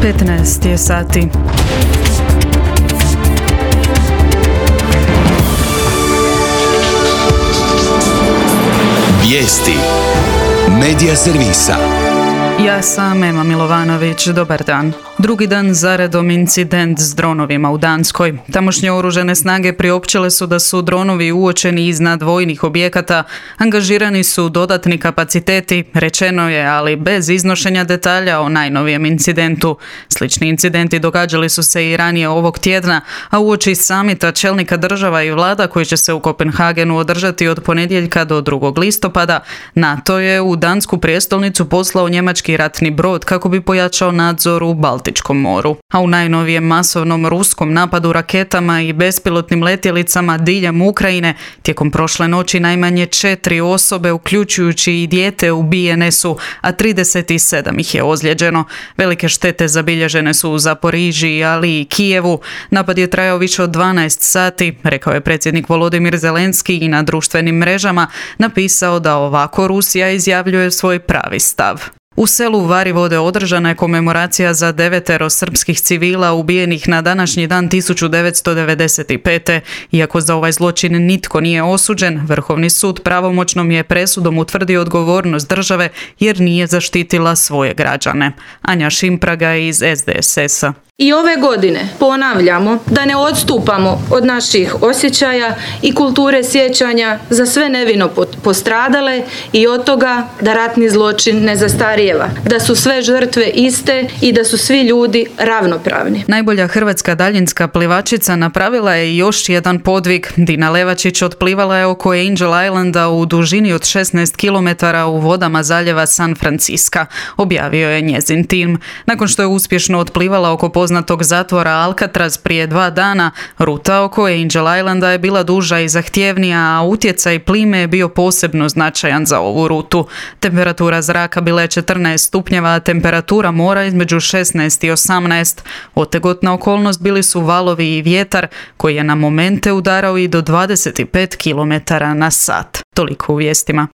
15 je sati. Vijesti Medija servisa. Ja sam Ema Milovanović, dobar dan. Drugi dan zaredom incident s dronovima u Danskoj. Tamošnje oružane snage priopćile su da su dronovi uočeni iznad vojnih objekata, angažirani su dodatni kapaciteti, rečeno je, ali bez iznošenja detalja o najnovijem incidentu. Slični incidenti događali su se i ranije ovog tjedna, a uoči samita čelnika država i vlada koji će se u Kopenhagenu održati od ponedjeljka do 2. listopada, NATO je u dansku prijestolnicu poslao njemački ratni brod kako bi pojačao nadzor u Baltičkom moru. A u najnovijem masovnom ruskom napadu raketama i bespilotnim letjelicama diljem Ukrajine tijekom prošle noći najmanje 4 osobe, uključujući i dijete, ubijene su, a 37 ih je ozlijeđeno. Velike štete zabilježene su u Zaporižiji, ali i Kijevu. Napad je trajao više od 12 sati, rekao je predsjednik Volodimir Zelenski i na društvenim mrežama napisao da ovako Rusija izjavljuje svoj pravi stav. U selu Varivode održana je komemoracija za 9 srpskih civila ubijenih na današnji dan 1995. Iako za ovaj zločin nitko nije osuđen, Vrhovni sud pravomoćnom je presudom utvrdio odgovornost države jer nije zaštitila svoje građane. Anja Šimpraga iz SDSS-a. I ove godine ponavljamo da ne odstupamo od naših osjećaja i kulture sjećanja za sve nevino postradale i od toga da ratni zločin ne zastarijeva, da su sve žrtve iste i da su svi ljudi ravnopravni. Najbolja hrvatska daljinska plivačica napravila je još jedan podvig. Dina Levačić otplivala je oko Angel Islanda u dužini od 16 km u vodama zaljeva San Francisca, objavio je njezin tim. Nakon što je uspješno otplivala oko poznatog zatvora Alcatraz prije 2 dana, ruta oko Angel Islanda je bila duža i zahtjevnija, a utjecaj plime je bio posebno značajan za ovu rutu. Temperatura zraka bila je 14 stupnjeva, a temperatura mora između 16 i 18. Otegotna okolnost bili su valovi i vjetar koji je na momente udarao i do 25 km na sat. Toliko u vijestima.